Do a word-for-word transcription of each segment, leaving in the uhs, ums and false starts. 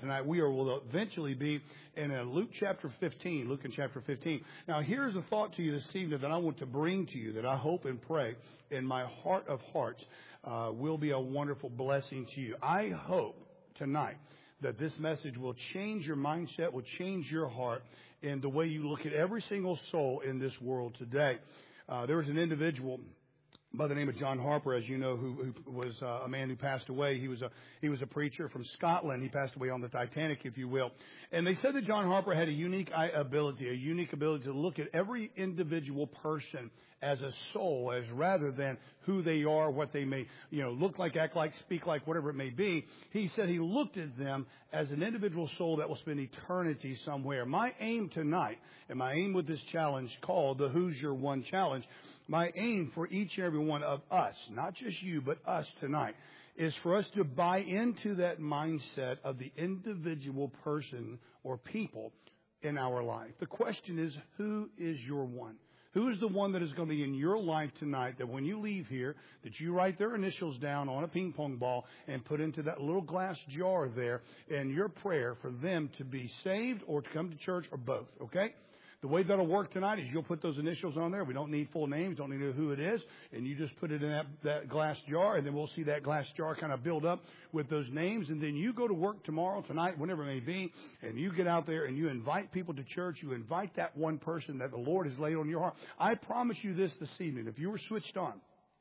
tonight. We are, will eventually be in uh, Luke chapter fifteen, Luke in chapter fifteen. Now, here's a thought to you this evening that I want to bring to you, that I hope and pray in my heart of hearts uh, will be a wonderful blessing to you. I hope tonight that this message will change your mindset, will change your heart in the way you look at every single soul in this world today. Uh, there was an individual by the name of John Harper, as you know, who, who was uh, a man who passed away. He was a he was a preacher from Scotland. He passed away on the Titanic, if you will. And they said that John Harper had a unique ability, a unique ability to look at every individual person as a soul, as rather than who they are, what they may, you know, look like, act like, speak like, whatever it may be. He said he looked at them as an individual soul that will spend eternity somewhere. My aim tonight, and my aim with this challenge called the Who's Your One Challenge, my aim for each and every one of us, not just you, but us tonight, is for us to buy into that mindset of the individual person or people in our life. The question is, who is your one? Who is the one that is going to be in your life tonight that when you leave here, that you write their initials down on a ping pong ball and put into that little glass jar there, and your prayer for them to be saved or to come to church or both, okay? The way that'll work tonight is you'll put those initials on there. We don't need full names, don't need to know who it is. And you just put it in that, that glass jar, and then we'll see that glass jar kind of build up with those names. And then you go to work tomorrow, tonight, whenever it may be, and you get out there and you invite people to church. You invite that one person that the Lord has laid on your heart. I promise you this this evening, if you were switched on,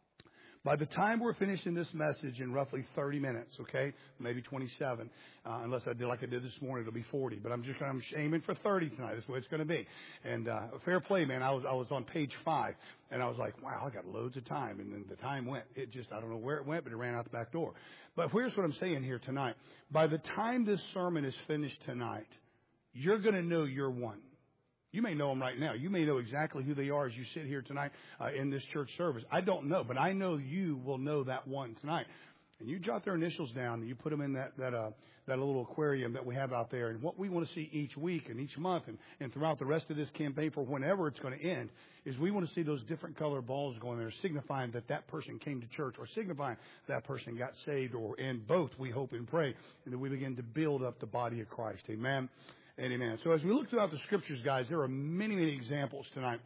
by the time we're finishing this message in roughly thirty minutes, okay, maybe twenty-seven, uh, unless I did like I did this morning, it'll be forty. But I'm just I'm aiming for thirty tonight. That's the way it's going to be. And uh, fair play, man. I was I was on page five, and I was like, wow, I got loads of time. And then the time went. It just I don't know where it went, but it ran out the back door. But here's what I'm saying here tonight. By the time this sermon is finished tonight, you're going to know you're one. You may know them right now. You may know exactly who they are as you sit here tonight uh, in this church service. I don't know, but I know you will know that one tonight. And you jot their initials down and you put them in that that uh, that little aquarium that we have out there. And what we want to see each week and each month and, and throughout the rest of this campaign for whenever it's going to end is we want to see those different colored balls going there, signifying that that person came to church or signifying that person got saved, or and both we hope and pray, and that we begin to build up the body of Christ. Amen. And amen. So as we look throughout the scriptures, guys, there are many, many examples tonight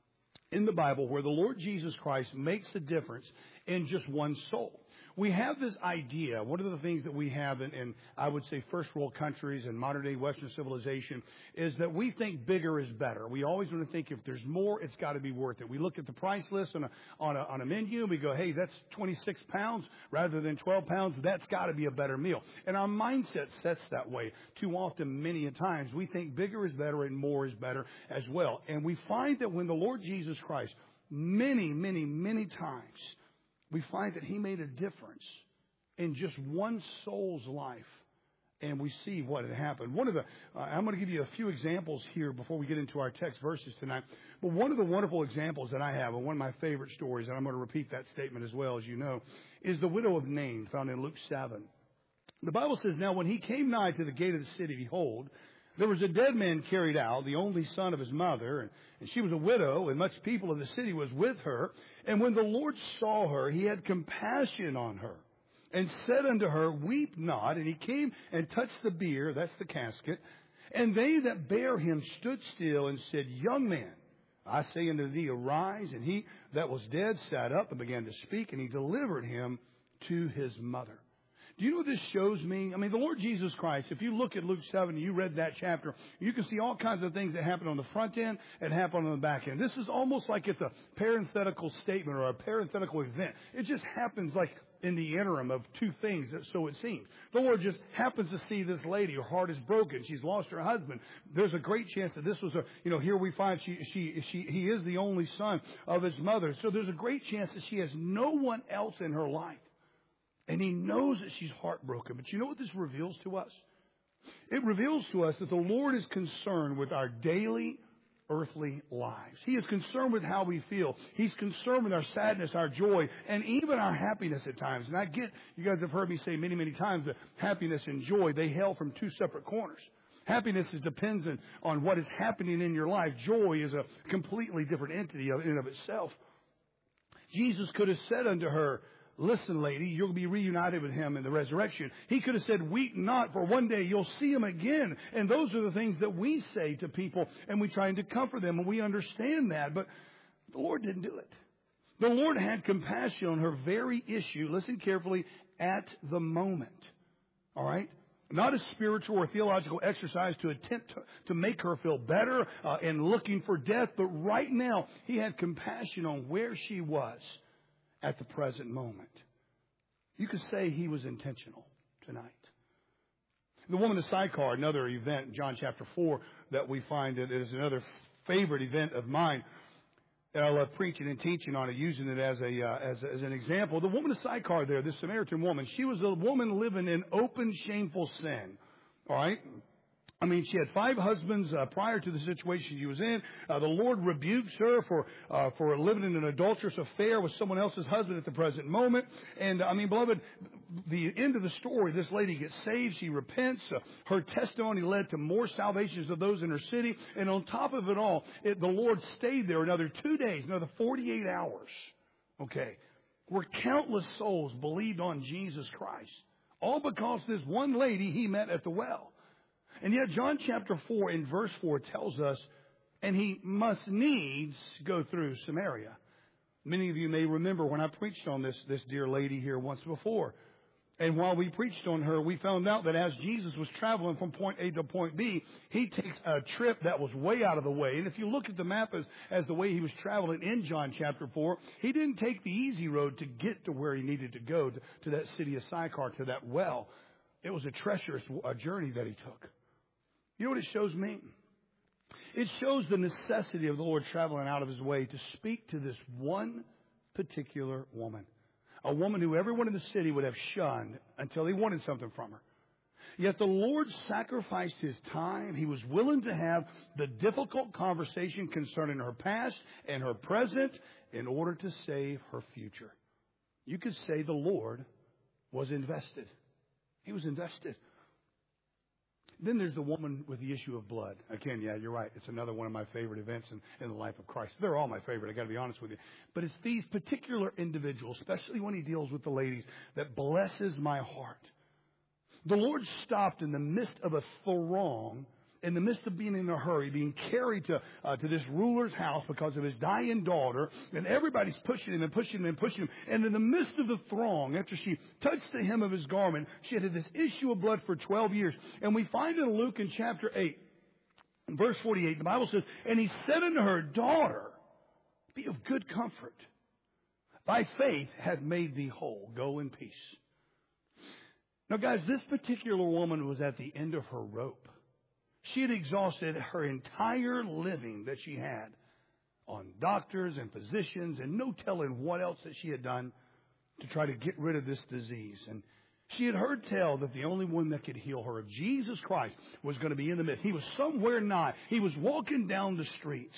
in the Bible where the Lord Jesus Christ makes a difference in just one soul. We have this idea, one of the things that we have in, in, I would say, first world countries and modern day Western civilization is that we think bigger is better. We always want to think if there's more, it's got to be worth it. We look at the price list on a, on a, on a menu and we go, hey, that's twenty-six pounds rather than twelve pounds. That's got to be a better meal. And our mindset sets that way. Too often, many a times, we think bigger is better and more is better as well. And we find that when the Lord Jesus Christ, many, many, many times, we find that he made a difference in just one soul's life, and we see what had happened. One of the, uh, I'm going to give you a few examples here before we get into our text verses tonight. But one of the wonderful examples that I have, and one of my favorite stories, and I'm going to repeat that statement as well, as you know, is the widow of Nain, found in Luke seven. The Bible says, now when he came nigh to the gate of the city, behold, there was a dead man carried out, the only son of his mother, and, and she was a widow, and much people of the city was with her. And when the Lord saw her, he had compassion on her, and said unto her, weep not. And he came and touched the bier, that's the casket. And they that bare him stood still and said, young man, I say unto thee, arise. And he that was dead sat up and began to speak, and he delivered him to his mother. Do you know what this shows me? I mean, the Lord Jesus Christ, if you look at Luke seven, you read that chapter, you can see all kinds of things that happen on the front end and happen on the back end. This is almost like it's a parenthetical statement or a parenthetical event. It just happens like in the interim of two things, so it seems. The Lord just happens to see this lady. Her heart is broken. She's lost her husband. There's a great chance that this was a, you know, here we find she, she, she, he is the only son of his mother. So there's a great chance that she has no one else in her life. And he knows that she's heartbroken. But you know what this reveals to us? It reveals to us that the Lord is concerned with our daily earthly lives. He is concerned with how we feel. He's concerned with our sadness, our joy, and even our happiness at times. And I get, you guys have heard me say many, many times that happiness and joy, they hail from two separate corners. Happiness is dependent on what is happening in your life. Joy is a completely different entity in and of itself. Jesus could have said unto her, listen, lady, you'll be reunited with him in the resurrection. He could have said, weep not, for one day you'll see him again. And those are the things that we say to people, and we try to comfort them, and we understand that. But the Lord didn't do it. The Lord had compassion on her very issue. Listen carefully, at the moment. All right? Not a spiritual or theological exercise to attempt to, to make her feel better uh, and looking for death. But right now, he had compassion on where she was at the present moment. You could say he was intentional tonight. The woman in the sidecar, another event, John chapter four, that we find that is another favorite event of mine. And I love preaching and teaching on it, using it as a uh, as, as an example. The woman in the sidecar there, this Samaritan woman, she was a woman living in open, shameful sin. All right? I mean, she had five husbands uh, prior to the situation she was in. Uh, the Lord rebukes her for uh, for living in an adulterous affair with someone else's husband at the present moment. And, I mean, beloved, the end of the story, this lady gets saved. She repents. Uh, her testimony led to more salvations of those in her city. And on top of it all, it, the Lord stayed there another two days, another forty-eight hours, okay, where countless souls believed on Jesus Christ. All because this one lady he met at the well. And yet John chapter four in verse four tells us, and he must needs go through Samaria. Many of you may remember when I preached on this, this dear lady here once before. And while we preached on her, we found out that as Jesus was traveling from point A to point B, he takes a trip that was way out of the way. And if you look at the map as, as the way he was traveling in John chapter four, he didn't take the easy road to get to where he needed to go, to, to that city of Sychar, to that well. It was a treacherous a journey that he took. You know what it shows me? It shows the necessity of the Lord traveling out of his way to speak to this one particular woman. A woman who everyone in the city would have shunned until he wanted something from her. Yet the Lord sacrificed his time. He was willing to have the difficult conversation concerning her past and her present in order to save her future. You could say the Lord was invested. He was invested. Then there's the woman with the issue of blood. Again, yeah, you're right. It's another one of my favorite events in, in the life of Christ. They're all my favorite, I got to be honest with you. But it's these particular individuals, especially when he deals with the ladies, that blesses my heart. The Lord stopped in the midst of a throng, in the midst of being in a hurry, being carried to uh, to this ruler's house because of his dying daughter, and everybody's pushing him and pushing him and pushing him. And in the midst of the throng, after she touched the hem of his garment, she had this issue of blood for twelve years. And we find in Luke in chapter eight, in verse forty-eight, the Bible says, and he said unto her, daughter, be of good comfort. Thy faith hath made thee whole. Go in peace. Now, guys, this particular woman was at the end of her rope. She had exhausted her entire living that she had on doctors and physicians and no telling what else that she had done to try to get rid of this disease. And she had heard tell that the only one that could heal her, Jesus Christ, was going to be in the midst. He was somewhere nigh. He was walking down the streets.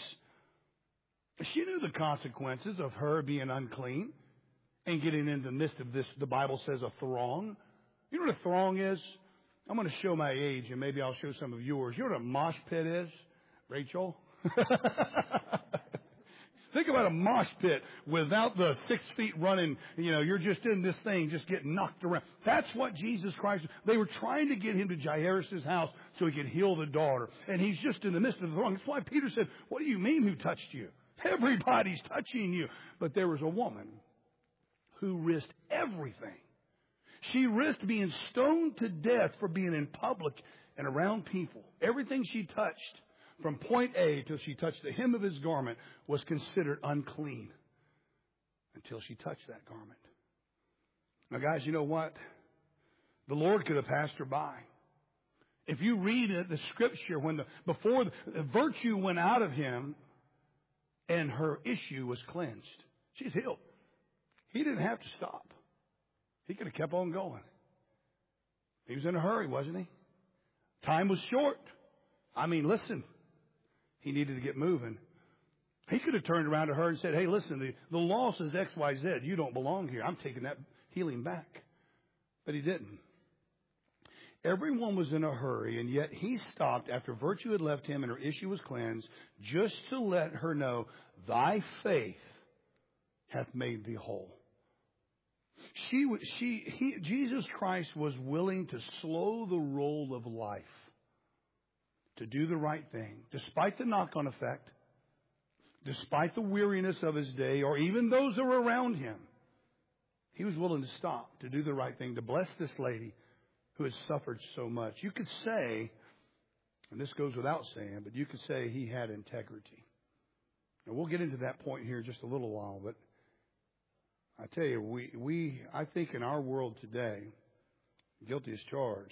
She knew the consequences of her being unclean and getting into the midst of this, the Bible says, a throng. You know what a throng is? I'm going to show my age, and maybe I'll show some of yours. You know what a mosh pit is, Rachel? Think about a mosh pit without the six feet running. You know, you're just in this thing, just getting knocked around. That's what Jesus Christ, they were trying to get him to Jairus' house so he could heal the daughter. And he's just in the midst of the throng. That's why Peter said, what do you mean who touched you? Everybody's touching you. But there was a woman who risked everything. She risked being stoned to death for being in public and around people. Everything she touched, from point A till she touched the hem of his garment, was considered unclean until she touched that garment. Now, guys, you know what? The Lord could have passed her by. If you read the scripture, when the, before the, the virtue went out of him and her issue was cleansed, she's healed. He didn't have to stop. He could have kept on going. He was in a hurry, wasn't he? Time was short. I mean, listen, he needed to get moving. He could have turned around to her and said, hey, listen, the, the law says X, Y, Z. You don't belong here. I'm taking that healing back. But he didn't. Everyone was in a hurry, and yet he stopped after virtue had left him and her issue was cleansed, just to let her know, thy faith hath made thee whole. She, she, he, Jesus Christ was willing to slow the roll of life, to do the right thing, despite the knock-on effect, despite the weariness of his day, or even those that were around him. He was willing to stop, to do the right thing, to bless this lady who has suffered so much. You could say, and this goes without saying, but you could say he had integrity. And we'll get into that point here in just a little while, but I tell you, we, we I think in our world today, guilty as charged,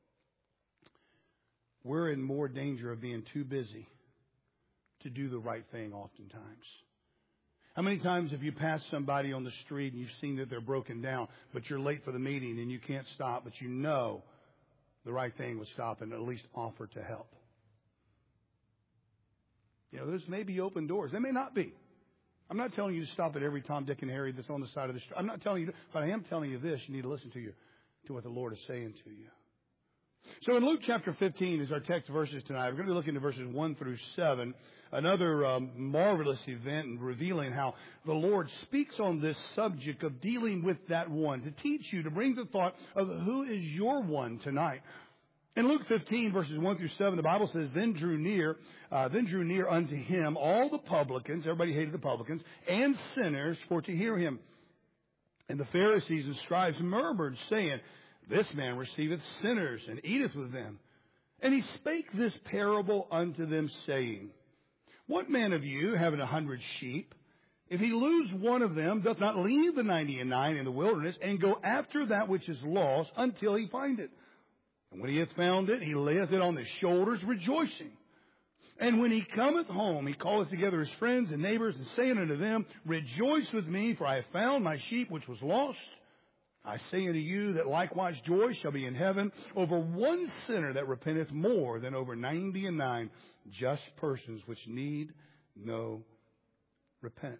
we're in more danger of being too busy to do the right thing oftentimes. How many times have you passed somebody on the street and you've seen that they're broken down, but you're late for the meeting and you can't stop, but you know the right thing was stop and at least offer to help? You know, there's maybe open doors. There may not be. I'm not telling you to stop at every Tom, Dick, and Harry that's on the side of the street. I'm not telling you, but I am telling you this. You need to listen to you, to what the Lord is saying to you. So in Luke chapter fifteen is our text verses tonight. We're going to be looking at verses one through seven. Another um, marvelous event and revealing how the Lord speaks on this subject of dealing with that one, to teach you, to bring the thought of who is your one tonight. In Luke fifteen, verses one through seven, the Bible says, Then drew near, uh, then drew near unto him all the publicans, everybody hated the publicans, and sinners for to hear him. And the Pharisees and scribes murmured, saying, This man receiveth sinners, and eateth with them. And he spake this parable unto them, saying, What man of you, having a hundred sheep, if he lose one of them, doth not leave the ninety and nine in the wilderness, and go after that which is lost, until he find it? And when he hath found it, he layeth it on his shoulders, rejoicing. And when he cometh home, he calleth together his friends and neighbors, and saying unto them, Rejoice with me, for I have found my sheep which was lost. I say unto you that likewise joy shall be in heaven over one sinner that repenteth more than over ninety and nine just persons which need no repentance.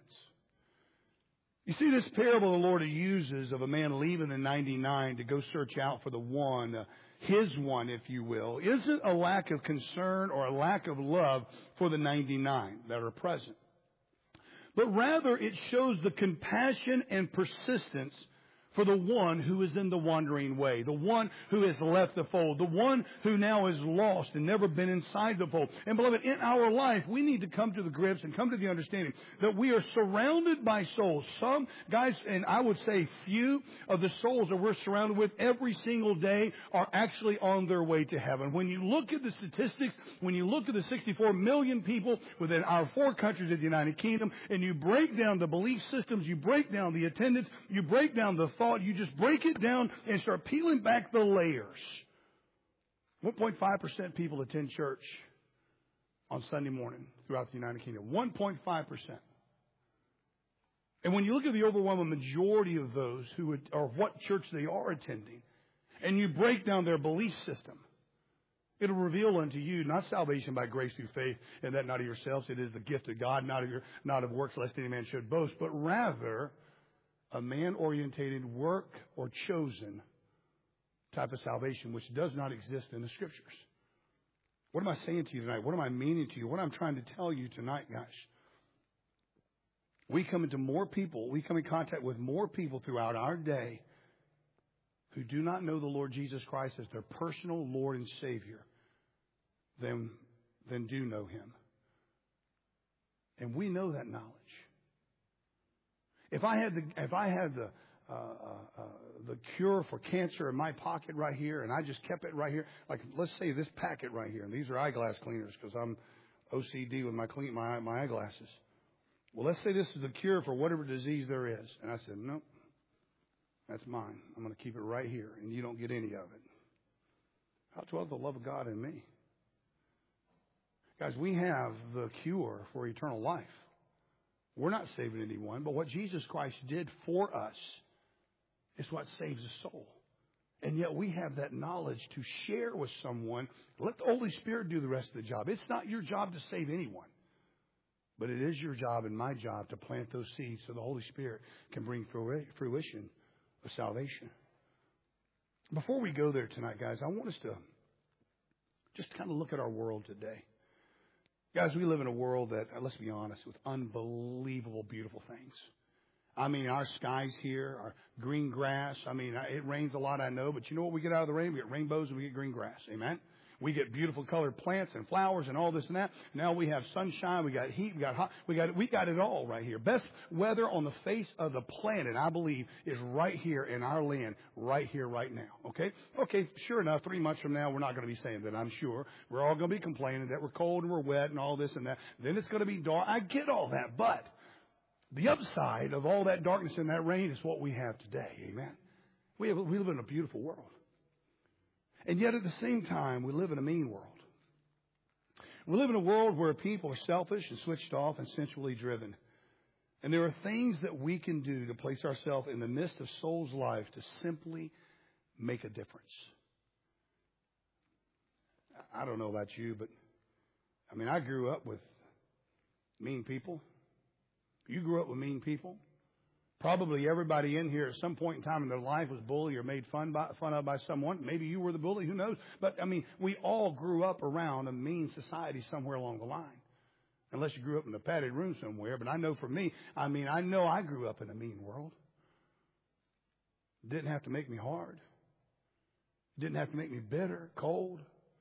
You see, this parable the Lord uses of a man leaving the ninety-nine to go search out for the one, uh, his one, if you will, isn't a lack of concern or a lack of love for the ninety-nine that are present. But rather it shows the compassion and persistence for the one who is in the wandering way, the one who has left the fold, the one who now is lost and never been inside the fold. And beloved, in our life, we need to come to the grips and come to the understanding that we are surrounded by souls. Some guys, and I would say few of the souls that we're surrounded with every single day are actually on their way to heaven. When you look at the statistics, when you look at the sixty-four million people within our four countries of the United Kingdom, and you break down the belief systems, you break down the attendance, you break down the thought, you just break it down and start peeling back the layers. one point five percent people attend church on Sunday morning throughout the United Kingdom. one point five percent. And when you look at the overwhelming majority of those who would, or what church they are attending, and you break down their belief system, it'll reveal unto you not salvation by grace through faith, and that not of yourselves. It is the gift of God, not of your, not of works, lest any man should boast, but rather a man-orientated, work or chosen type of salvation, which does not exist in the Scriptures. What am I saying to you tonight? What am I meaning to you? What I'm trying to tell you tonight, guys? We come into more people, we come in contact with more people throughout our day who do not know the Lord Jesus Christ as their personal Lord and Savior than, than do know Him. And we know that knowledge. If I had the if I had the uh, uh, uh, the cure for cancer in my pocket right here, and I just kept it right here, like let's say this packet right here, and these are eyeglass cleaners because I'm O C D with my clean my my eyeglasses. Well, let's say this is the cure for whatever disease there is, and I said, nope, that's mine. I'm going to keep it right here, and you don't get any of it. How dwells the love of God in me, guys? We have the cure for eternal life. We're not saving anyone, but what Jesus Christ did for us is what saves a soul. And yet we have that knowledge to share with someone. Let the Holy Spirit do the rest of the job. It's not your job to save anyone, but it is your job and my job to plant those seeds so the Holy Spirit can bring fruition of salvation. Before we go there tonight, guys, I want us to just kind of look at our world today. Guys, we live in a world that, let's be honest, with unbelievable, beautiful things. I mean, our skies here are green grass. I mean, it rains a lot, I know, but you know what we get out of the rain? We get rainbows and we get green grass. Amen? We get beautiful colored plants and flowers and all this and that. Now we have sunshine, we got heat, we got hot, we got we got it all right here. Best weather on the face of the planet, I believe, is right here in our land, right here, right now. Okay? Okay, sure enough, three months from now, we're not going to be saying that, I'm sure. We're all going to be complaining that we're cold and we're wet and all this and that. Then it's going to be dark. I get all that, but the upside of all that darkness and that rain is what we have today. Amen? We have, we live in a beautiful world. And yet at the same time, we live in a mean world. We live in a world where people are selfish and switched off and sensually driven. And there are things that we can do to place ourselves in the midst of soul's life to simply make a difference. I don't know about you, but I mean, I grew up with mean people. You grew up with mean people. Probably everybody in here at some point in time in their life was bullied or made fun, by, fun of by someone. Maybe you were the bully, who knows? But, I mean, we all grew up around a mean society somewhere along the line. Unless you grew up in a padded room somewhere. But I know for me, I mean, I know I grew up in a mean world. Didn't have to make me hard. Didn't have to make me bitter, cold.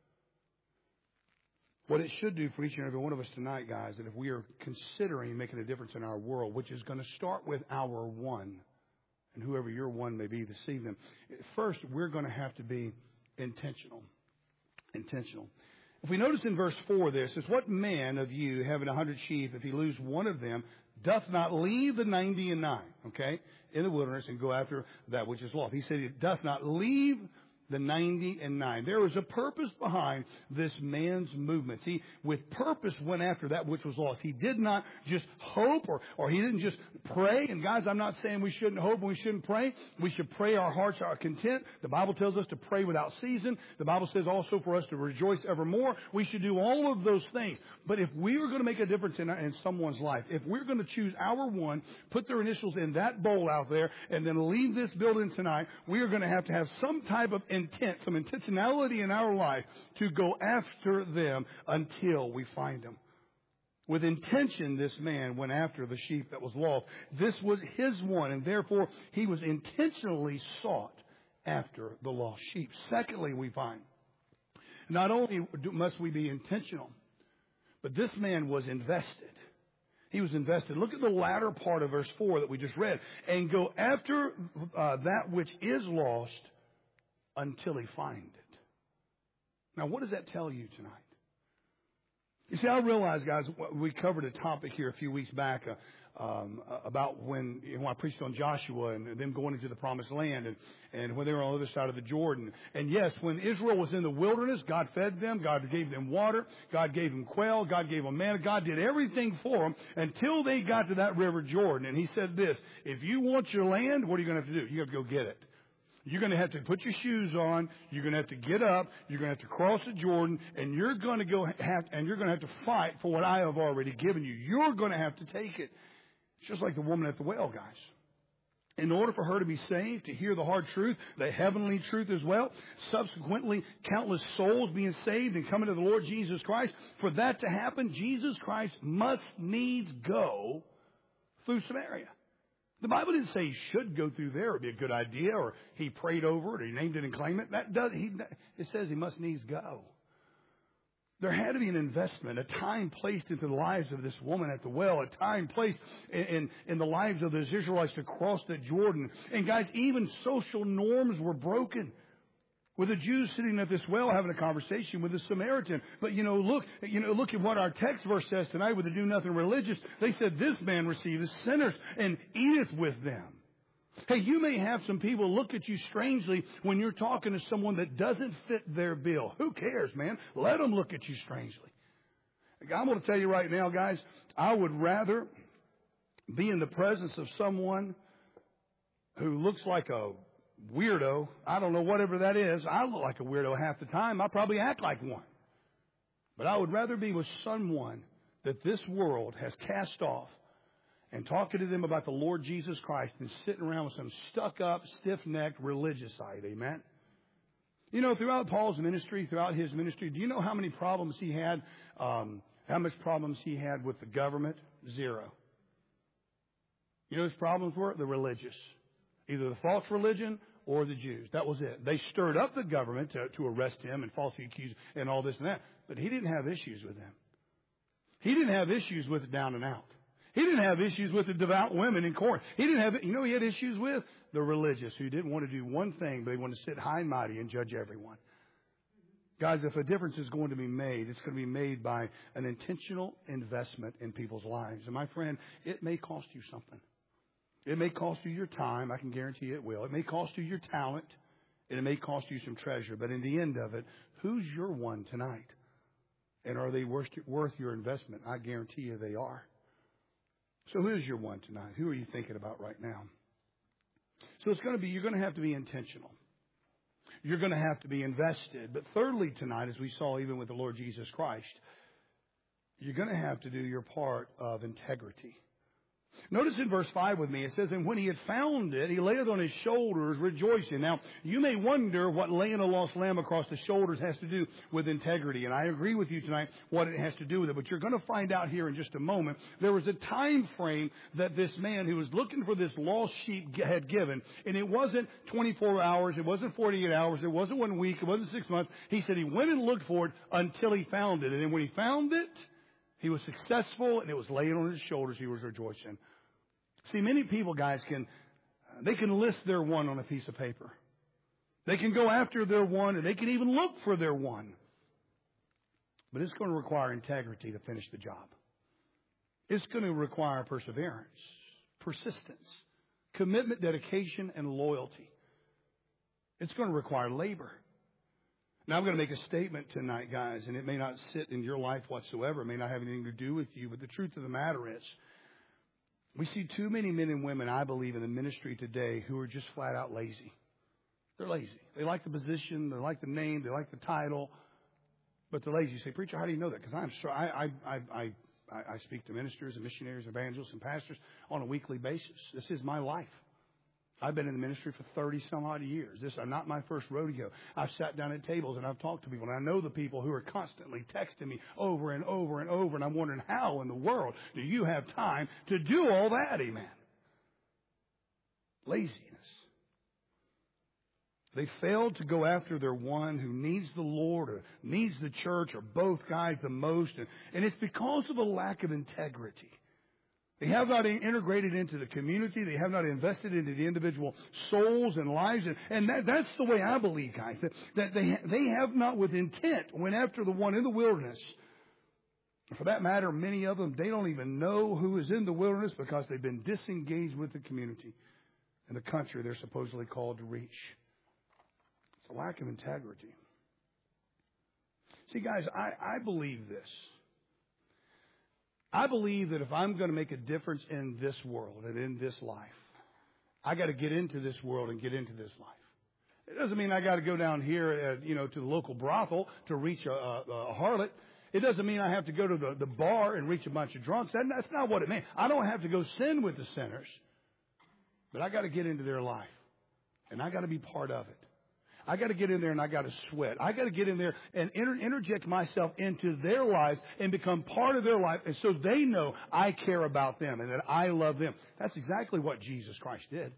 What it should do for each and every one of us tonight, guys, that if we are considering making a difference in our world, which is going to start with our one, and whoever your one may be this evening, first, we're going to have to be intentional. Intentional. If we notice in verse four, this is, what man of you, having a hundred sheep, if he lose one of them, doth not leave the ninety and nine, okay, in the wilderness and go after that which is lost? He said, he doth not leave the ninety and nine. There was a purpose behind this man's movements. He, with purpose, went after that which was lost. He did not just hope, or, or he didn't just pray. And guys, I'm not saying we shouldn't hope and we shouldn't pray. We should pray our hearts are content. The Bible tells us to pray without ceasing. The Bible says also for us to rejoice evermore. We should do all of those things. But if we are going to make a difference in, in someone's life, if we're going to choose our one, put their initials in that bowl out there, and then leave this building tonight, we are going to have to have some type of intent, some intentionality in our life to go after them until we find them. With intention, this man went after the sheep that was lost. This was his one, and therefore he was intentionally sought after the lost sheep. Secondly, we find, not only must we be intentional, but this man was invested. He was invested. Look at the latter part of verse four that we just read. And go after uh, that which is lost until he find it. Now, what does that tell you tonight? You see, I realize, guys, we covered a topic here a few weeks back uh, um, about when, you know, I preached on Joshua and them going into the promised land and, and when they were on the other side of the Jordan. And yes, when Israel was in the wilderness, God fed them. God gave them water. God gave them quail. God gave them manna. God did everything for them until they got to that river Jordan. And he said this, if you want your land, what are you going to have to do? You have to go get it. You're going to have to put your shoes on. You're going to have to get up. You're going to have to cross the Jordan, and you're going to go have, and you're going to have to fight for what I have already given you. You're going to have to take it. It's just like the woman at the well, guys. In order for her to be saved, to hear the hard truth, the heavenly truth as well, subsequently countless souls being saved and coming to the Lord Jesus Christ, for that to happen, Jesus Christ must needs go through Samaria. The Bible didn't say he should go through there. It would be a good idea, or he prayed over it, or he named it and claimed it. That does, he, it says he must needs go. There had to be an investment, a time placed into the lives of this woman at the well, a time placed in, in, in the lives of those Israelites to cross the Jordan. And guys, even social norms were broken. With the Jews sitting at this well having a conversation with the Samaritan. But, you know, look, you know, look at what our text verse says tonight with the do nothing religious. They said, this man receiveth sinners and eateth with them. Hey, you may have some people look at you strangely when you're talking to someone that doesn't fit their bill. Who cares, man? Let them look at you strangely. I'm going to tell you right now, guys, I would rather be in the presence of someone who looks like a weirdo. I don't know, whatever that is. I look like a weirdo half the time. I probably act like one. But I would rather be with someone that this world has cast off and talking to them about the Lord Jesus Christ than sitting around with some stuck-up, stiff-necked religious side. Amen? You know, throughout Paul's ministry, throughout his ministry, do you know how many problems he had, um, how much problems he had with the government? Zero. You know what his problems were? The religious. Either the false religion or the Jews. That was it. They stirred up the government to, to arrest him and falsely accuse and all this and that. But he didn't have issues with them. He didn't have issues with the down and out. He didn't have issues with the devout women in court. He didn't have, you know, he had issues with the religious who didn't want to do one thing, but they wanted to sit high and mighty and judge everyone. Guys, if a difference is going to be made, it's going to be made by an intentional investment in people's lives. And my friend, it may cost you something. It may cost you your time. I can guarantee it will. It may cost you your talent. And it may cost you some treasure. But in the end of it, who's your one tonight? And are they worth, worth your investment? I guarantee you they are. So who's your one tonight? Who are you thinking about right now? So it's going to be, you're going to have to be intentional. You're going to have to be invested. But thirdly tonight, as we saw even with the Lord Jesus Christ, you're going to have to do your part of integrity. Notice in verse five with me, it says, and when he had found it, he laid it on his shoulders, rejoicing. Now, you may wonder what laying a lost lamb across the shoulders has to do with integrity. And I agree with you tonight what it has to do with it. But you're going to find out here in just a moment. There was a time frame that this man who was looking for this lost sheep had given. And it wasn't twenty-four hours. It wasn't forty-eight hours. It wasn't one week. It wasn't six months. He said he went and looked for it until he found it. And then when he found it, he was successful, and it was laying on his shoulders. He was rejoicing. See, many people, guys, can they can list their one on a piece of paper. They can go after their one, and they can even look for their one. But it's going to require integrity to finish the job. It's going to require perseverance, persistence, commitment, dedication, and loyalty. It's going to require labor. Now, I'm going to make a statement tonight, guys, and it may not sit in your life whatsoever. It may not have anything to do with you. But the truth of the matter is, we see too many men and women, I believe, in the ministry today who are just flat out lazy. They're lazy. They like the position. They like the name. They like the title. But they're lazy. You say, preacher, how do you know that? Because I'm sure I, I, I, I, I speak to ministers and missionaries, evangelists, and pastors on a weekly basis. This is my life. I've been in the ministry for thirty some odd years. This is not my first rodeo. I've sat down at tables and I've talked to people, and I know the people who are constantly texting me over and over and over, and I'm wondering, how in the world do you have time to do all that? Amen. Laziness. They failed to go after their one who needs the Lord or needs the church, or both guys the most, and, and it's because of a lack of integrity. They have not integrated into the community. They have not invested into the individual souls and lives. And, and that, that's the way I believe, guys, that, that they, they have not with intent went after the one in the wilderness. For that matter, many of them, they don't even know who is in the wilderness because they've been disengaged with the community and the country they're supposedly called to reach. It's a lack of integrity. See, guys, I, I believe this. I believe that if I'm going to make a difference in this world and in this life, I got to get into this world and get into this life. It doesn't mean I got to go down here, at, you know, to the local brothel to reach a, a, a harlot. It doesn't mean I have to go to the, the bar and reach a bunch of drunks. That, that's not what it means. I don't have to go sin with the sinners, but I got to get into their life, and I got to be part of it. I got to get in there and I got to sweat. I got to get in there and inter- interject myself into their lives and become part of their life, and so they know I care about them and that I love them. That's exactly what Jesus Christ did.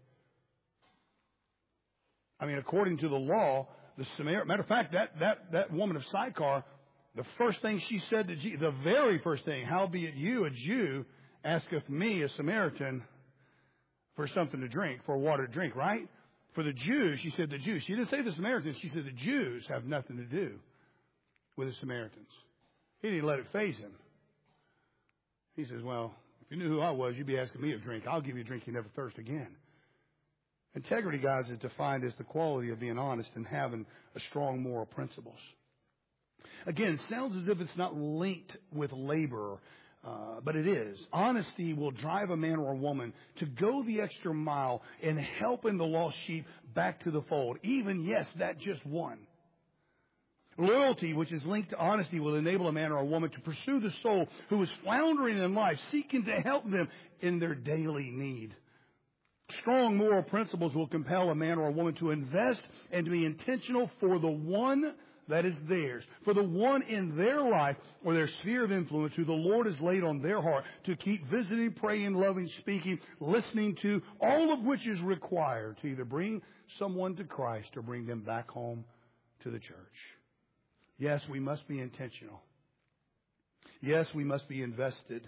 I mean, according to the law, the Samaritan, matter of fact, that, that, that woman of Sychar, the first thing she said to Jesus, the very first thing, howbeit you, a Jew, asketh me, a Samaritan, for something to drink, for water to drink, right? For the Jews, she said the Jews. She didn't say the Samaritans. She said the Jews have nothing to do with the Samaritans. He didn't let it faze him. He says, well, if you knew who I was, you'd be asking me a drink. I'll give you a drink you never thirst again. Integrity, guys, is defined as the quality of being honest and having a strong moral principles. Again, it sounds as if it's not linked with labor, Uh, but it is. Honesty will drive a man or a woman to go the extra mile in helping the lost sheep back to the fold. Even, yes, that just one. Loyalty, which is linked to honesty, will enable a man or a woman to pursue the soul who is floundering in life, seeking to help them in their daily need. Strong moral principles will compel a man or a woman to invest and to be intentional for the one that is theirs, for the one in their life or their sphere of influence who the Lord has laid on their heart to keep visiting, praying, loving, speaking, listening to, all of which is required to either bring someone to Christ or bring them back home to the church. Yes, we must be intentional. Yes, we must be invested.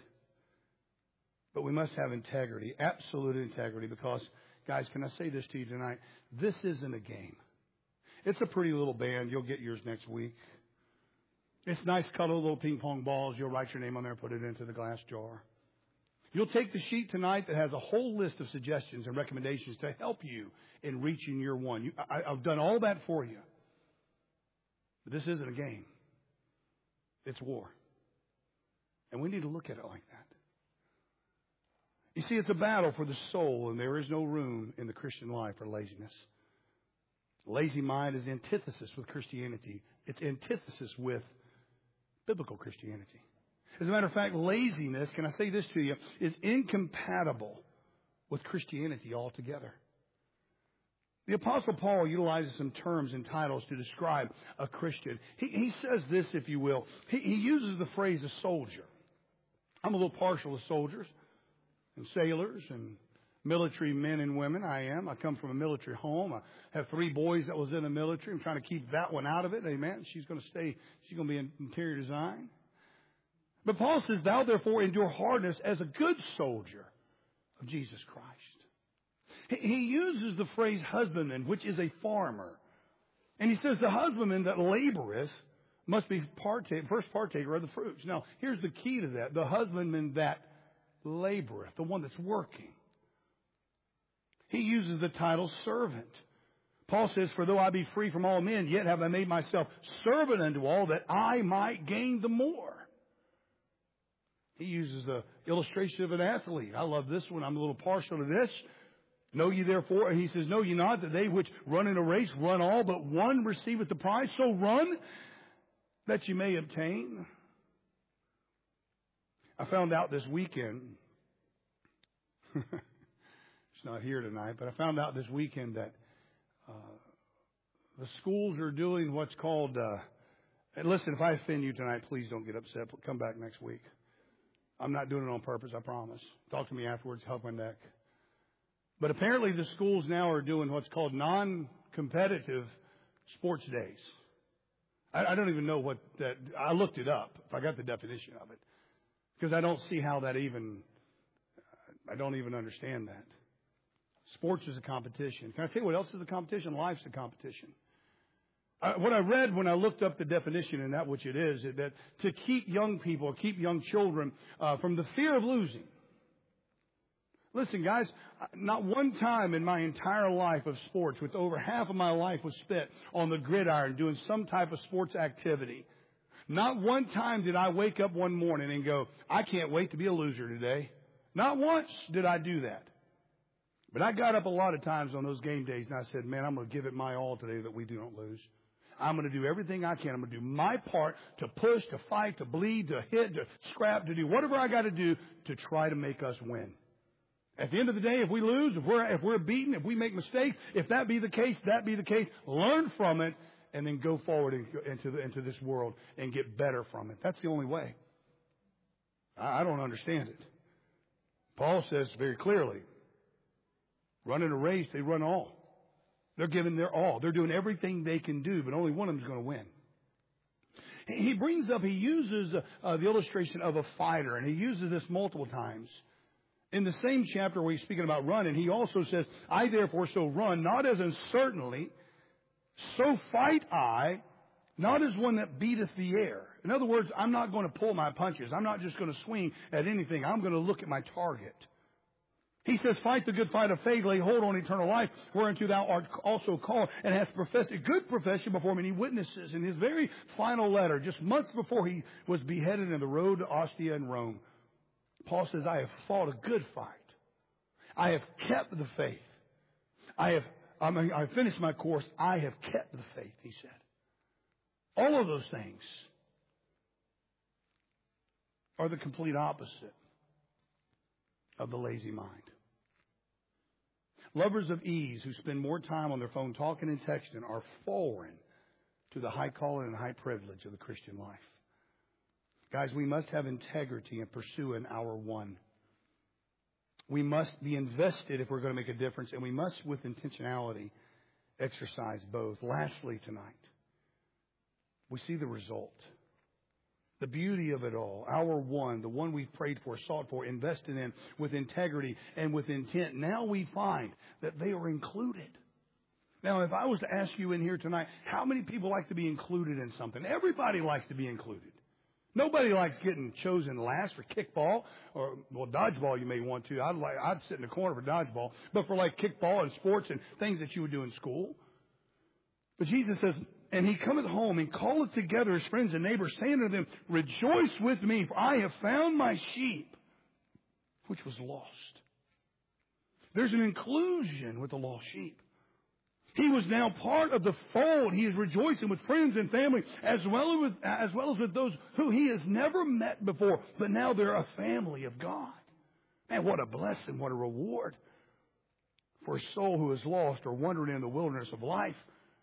But we must have integrity, absolute integrity, because, guys, can I say this to you tonight? This isn't a game. It's a pretty little band. You'll get yours next week. It's nice, cuddle little ping pong balls. You'll write your name on there and put it into the glass jar. You'll take the sheet tonight that has a whole list of suggestions and recommendations to help you in reaching your one. You, I, I've done all that for you. But this isn't a game. It's war. And we need to look at it like that. You see, it's a battle for the soul, and there is no room in the Christian life for laziness. Lazy mind is antithesis with Christianity. It's antithesis with biblical Christianity. As a matter of fact, laziness, can I say this to you, is incompatible with Christianity altogether. The Apostle Paul utilizes some terms and titles to describe a Christian. He, he says this, if you will. He, he uses the phrase a soldier. I'm a little partial to soldiers and sailors and military men and women. I am. I come from a military home. I have three boys that was in the military. I'm trying to keep that one out of it. Amen. She's going to stay. She's going to be in interior design. But Paul says, thou therefore endure hardness as a good soldier of Jesus Christ. He, he uses the phrase husbandman, which is a farmer. And he says the husbandman that laboreth must be partake, first partaker of the fruits. Now, here's the key to that. The husbandman that laboreth, the one that's working. He uses the title servant. Paul says, for though I be free from all men, yet have I made myself servant unto all, that I might gain the more. He uses the illustration of an athlete. I love this one. I'm a little partial to this. Know ye therefore, he says, know ye not that they which run in a race run all, but one receiveth the prize? So run that you may obtain. I found out this weekend, it's not here tonight, but I found out this weekend that uh, the schools are doing what's called, uh, and listen, if I offend you tonight, please don't get upset. Come back next week. I'm not doing it on purpose, I promise. Talk to me afterwards, help my neck. But apparently the schools now are doing what's called non-competitive sports days. I, I don't even know what that, I looked it up, if I got the definition of it. Because I don't see how that even, I don't even understand that. Sports is a competition. Can I tell you what else is a competition? Life's a competition. I, what I read when I looked up the definition, and that which it is, is that to keep young people, keep young children uh, from the fear of losing. Listen, guys, not one time in my entire life of sports, with over half of my life was spent on the gridiron doing some type of sports activity. Not one time did I wake up one morning and go, I can't wait to be a loser today. Not once did I do that. But I got up a lot of times on those game days and I said, man, I'm going to give it my all today that we don't lose. I'm going to do everything I can. I'm going to do my part to push, to fight, to bleed, to hit, to scrap, to do whatever I got to do to try to make us win. At the end of the day, if we lose, if we're, if we're beaten, if we make mistakes, if that be the case, that be the case, learn from it and then go forward into, the, into this world and get better from it. That's the only way. I, I don't understand it. Paul says very clearly, running a race, they run all. They're giving their all. They're doing everything they can do, but only one of them is going to win. He brings up, he uses uh, the illustration of a fighter, and he uses this multiple times. In the same chapter where he's speaking about running, he also says, I therefore so run, not as uncertainly, so fight I, not as one that beateth the air. In other words, I'm not going to pull my punches. I'm not just going to swing at anything. I'm going to look at my target. He says, fight the good fight of faith, lay hold on eternal life, whereunto thou art also called, and hast professed a good profession before many witnesses. In his very final letter, just months before he was beheaded in the road to Ostia and Rome, Paul says, I have fought a good fight. I have kept the faith. I have I mean, I finished my course. I have kept the faith, he said. All of those things are the complete opposite of the lazy mind. Lovers of ease who spend more time on their phone talking and texting are foreign to the high calling and high privilege of the Christian life. Guys, we must have integrity in pursuing our one. We must be invested if we're going to make a difference, and we must, with intentionality, exercise both. Lastly tonight, we see the result. The beauty of it all. Our one, the one we've prayed for, sought for, invested in with integrity and with intent. Now we find that they are included. Now, if I was to ask you in here tonight, how many people like to be included in something? Everybody likes to be included. Nobody likes getting chosen last for kickball or, well, dodgeball you may want to. I'd like, I'd sit in the corner for dodgeball. But for like kickball and sports and things that you would do in school. But Jesus says, and he cometh home and calleth together his friends and neighbors, saying to them, rejoice with me, for I have found my sheep, which was lost. There's an inclusion with the lost sheep. He was now part of the fold. He is rejoicing with friends and family as well as with, as well as with those who he has never met before. But now they're a family of God. Man, what a blessing, what a reward for a soul who is lost or wandering in the wilderness of life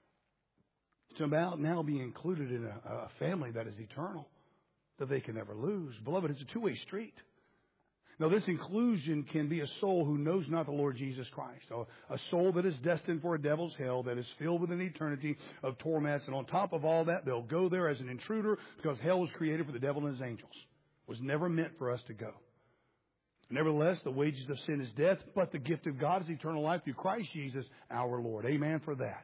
to about now be included in a, a family that is eternal, that they can never lose. Beloved, it's a two-way street. Now, this inclusion can be a soul who knows not the Lord Jesus Christ, a, a soul that is destined for a devil's hell, that is filled with an eternity of torments. And on top of all that, they'll go there as an intruder because hell was created for the devil and his angels. It was never meant for us to go. Nevertheless, the wages of sin is death, but the gift of God is eternal life through Christ Jesus our Lord. Amen for that.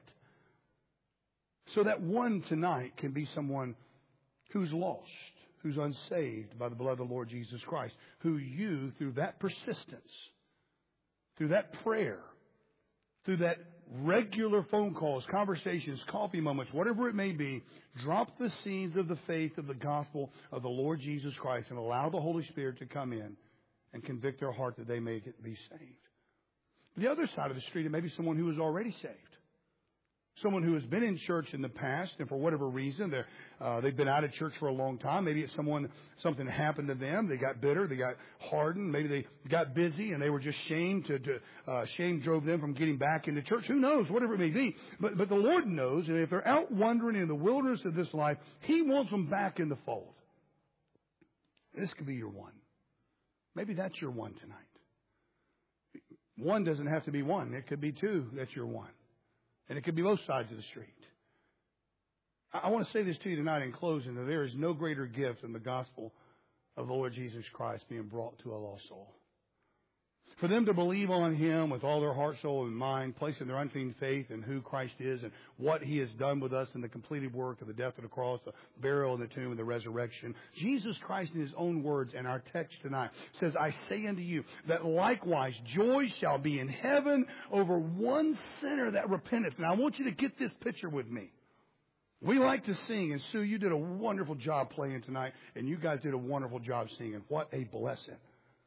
So that one tonight can be someone who's lost, who's unsaved by the blood of the Lord Jesus Christ, who you, through that persistence, through that prayer, through that regular phone calls, conversations, coffee moments, whatever it may be, drop the seeds of the faith of the gospel of the Lord Jesus Christ and allow the Holy Spirit to come in and convict their heart that they may get, be saved. The other side of the street, it may be someone who is already saved. Someone who has been in church in the past, and for whatever reason, they're, uh, they've been out of church for a long time. Maybe it's someone, something happened to them. They got bitter. They got hardened. Maybe they got busy, and they were just shamed. To, to uh, shame drove them from getting back into church. Who knows? Whatever it may be. But, but the Lord knows, and if they're out wandering in the wilderness of this life, He wants them back in the fold. This could be your one. Maybe that's your one tonight. One doesn't have to be one. It could be two. That's your one. And it could be both sides of the street. I want to say this to you tonight in closing, that there is no greater gift than the gospel of the Lord Jesus Christ being brought to a lost soul. For them to believe on Him with all their heart, soul, and mind, placing their unclean faith in who Christ is and what He has done with us in the completed work of the death of the cross, the burial in the tomb, and the resurrection. Jesus Christ, in His own words, and our text tonight, says, I say unto you that likewise joy shall be in heaven over one sinner that repenteth. And I want you to get this picture with me. We like to sing, and Sue, you did a wonderful job playing tonight, and you guys did a wonderful job singing. What a blessing.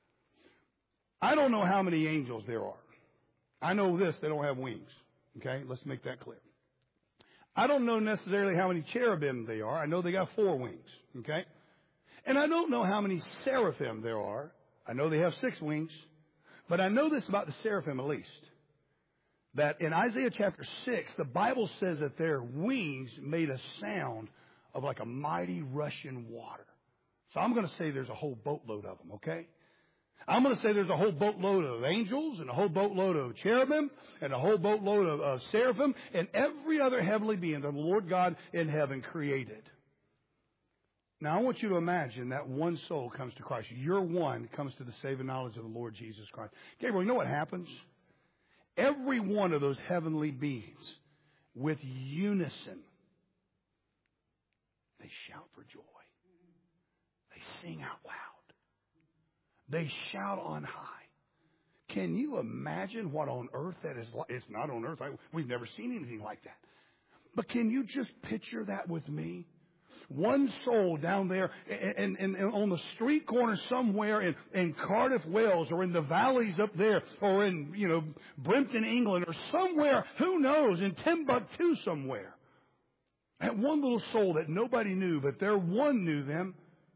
I don't know how many angels there are. I know this, they don't have wings. Okay, let's make that clear. I don't know necessarily how many cherubim they are. I know they got four wings. Okay, and I don't know how many seraphim there are. I know they have six wings. But I know this about the seraphim at least. That in Isaiah chapter six, the Bible says that their wings made a sound of like a mighty rushing water. So I'm going to say there's a whole boatload of them, okay? I'm going to say there's a whole boatload of angels and a whole boatload of cherubim and a whole boatload of, of seraphim and every other heavenly being that the Lord God in heaven created. Now, I want you to imagine that one soul comes to Christ. Your one comes to the saving knowledge of the Lord Jesus Christ. Gabriel, you know what happens? Every one of those heavenly beings, with unison, they shout for joy. They sing out loud. They shout on high. Can you imagine what on earth that is like? It's not on earth. I, we've never seen anything like that. But can you just picture that with me? One soul down there and, and, and on the street corner somewhere in, in Cardiff, Wales, or in the valleys up there, or in, you know, Brimpton, England, or somewhere, who knows, in Timbuktu somewhere. That one little soul that nobody knew, but their one knew them.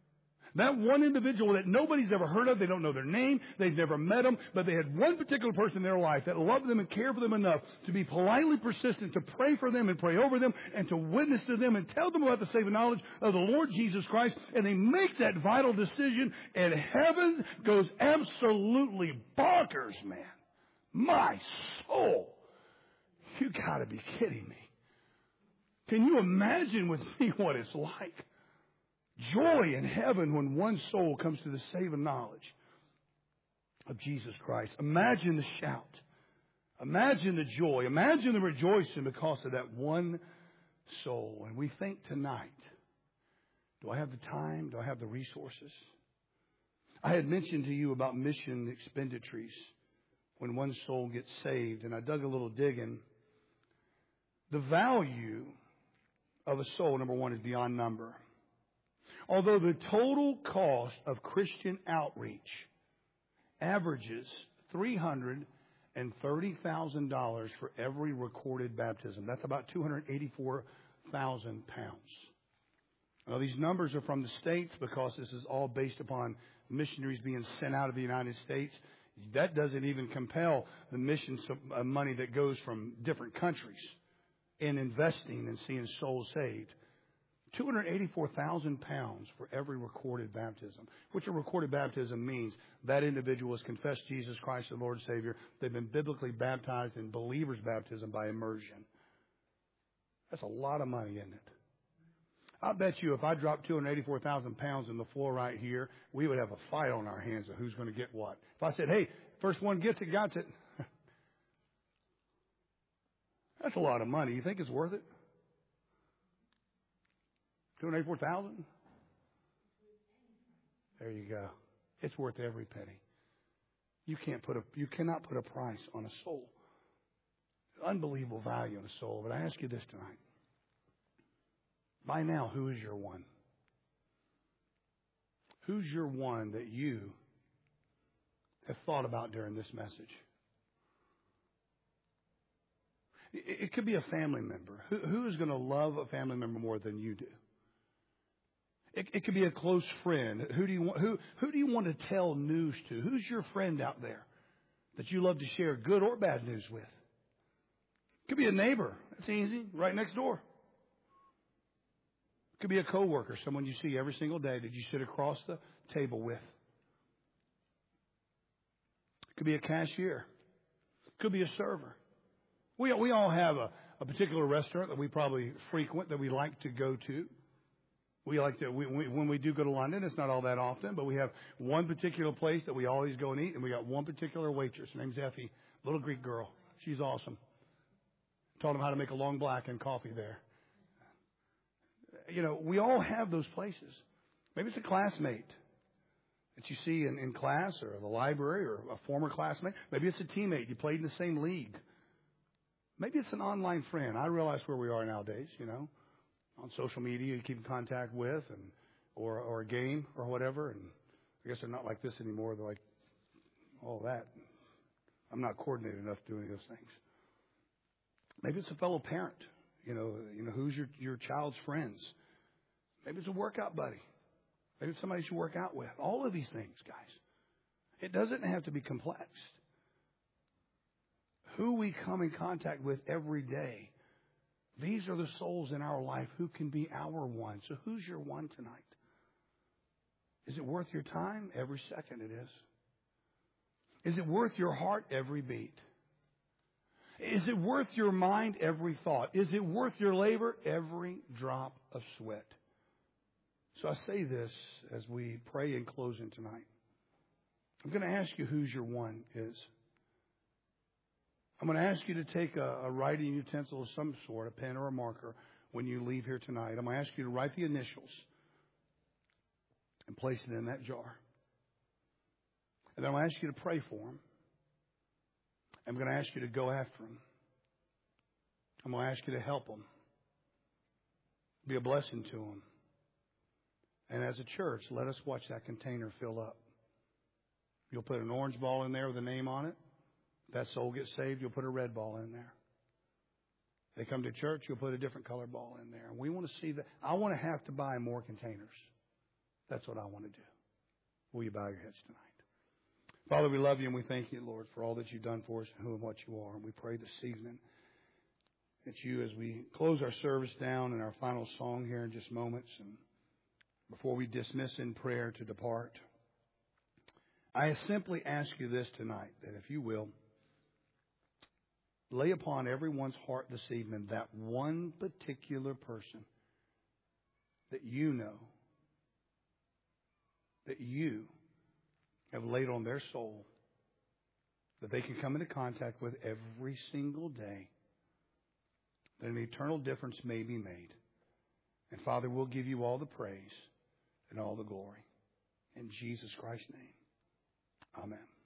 That one individual that nobody's ever heard of, they don't know their name, they've never met them, but they had one particular person in their life that loved them and cared for them enough to be politely persistent, to pray for them and pray over them, and to witness to them and tell them about the saving knowledge of the Lord Jesus Christ. And they make that vital decision, and heaven goes absolutely bonkers, man. My soul. You gotta be kidding me. Can you imagine with me what it's like? Joy in heaven when one soul comes to the saving knowledge of Jesus Christ. Imagine the shout. Imagine the joy. Imagine the rejoicing because of that one soul. And we think tonight, do I have the time? Do I have the resources? I had mentioned to you about mission expenditures when one soul gets saved, and I dug a little digging. The value of a soul, number one, is beyond number. Although the total cost of Christian outreach averages three hundred thirty thousand dollars for every recorded baptism. That's about two hundred eighty-four thousand pounds. Now, these numbers are from the States because this is all based upon missionaries being sent out of the United States. That doesn't even compel the mission money that goes from different countries in investing and seeing souls saved. two hundred eighty-four thousand pounds for every recorded baptism, which a recorded baptism means that individual has confessed Jesus Christ as Lord and Savior. They've been biblically baptized in believer's baptism by immersion. That's a lot of money, isn't it? I bet you if I dropped two hundred eighty-four thousand pounds on the floor right here, we would have a fight on our hands of who's going to get what. If I said, hey, first one gets it, got it. That's a lot of money. You think it's worth it? two hundred eighty-four thousand? There you go. It's worth every penny. You can't put a you cannot put a price on a soul. Unbelievable value in a soul. But I ask you this tonight. By now, who is your one? Who's your one that you have thought about during this message? It, it could be a family member. Who, who is going to love a family member more than you do? It, it could be a close friend. Who do you want? Who who do you want to tell news to? Who's your friend out there that you love to share good or bad news with? It could be a neighbor. That's easy, right next door. It could be a coworker, someone you see every single day that you sit across the table with. It could be a cashier. It could be a server. We we all have a, a particular restaurant that we probably frequent, that we like to go to. We like to, we, we, when we do go to London, it's not all that often, but we have one particular place that we always go and eat, and we got one particular waitress. Her name's Effie, little Greek girl. She's awesome. Taught them how to make a long black and coffee there. You know, we all have those places. Maybe it's a classmate that you see in, in class or the library or a former classmate. Maybe it's a teammate. You played in the same league. Maybe it's an online friend. I realize where we are nowadays, you know. On social media you keep in contact with, and or or a game or whatever. And I guess they're not like this anymore. They're like all that. I'm not coordinated enough to do any of those things. Maybe it's a fellow parent. You know, you know who's your your child's friends. Maybe it's a workout buddy. Maybe it's somebody you work out with. All of these things, guys. It doesn't have to be complex. Who we come in contact with every day. These are the souls in our life who can be our one. So who's your one tonight? Is it worth your time? Every second it is. Is it worth your heart? Every beat. Is it worth your mind? Every thought. Is it worth your labor? Every drop of sweat. So I say this as we pray in closing tonight. I'm going to ask you who's your one is. I'm going to ask you to take a, a writing utensil of some sort, a pen or a marker, when you leave here tonight. I'm going to ask you to write the initials and place it in that jar. And then I'm going to ask you to pray for them. I'm going to ask you to go after them. I'm going to ask you to help them. Be a blessing to them. And as a church, let us watch that container fill up. You'll put an orange ball in there with a name on it. That soul gets saved, you'll put a red ball in there. They come to church, you'll put a different color ball in there. We want to see that. I want to have to buy more containers. That's what I want to do. Will you bow your heads tonight? Father, we love you and we thank you, Lord, for all that you've done for us and who and what you are. And we pray this evening that you, as we close our service down in our final song here in just moments, and before we dismiss in prayer to depart, I simply ask you this tonight, that if you will, lay upon everyone's heart this evening that one particular person that you know, that you have laid on their soul, that they can come into contact with every single day, that an eternal difference may be made. And Father, we'll give you all the praise and all the glory. In Jesus Christ's name, amen.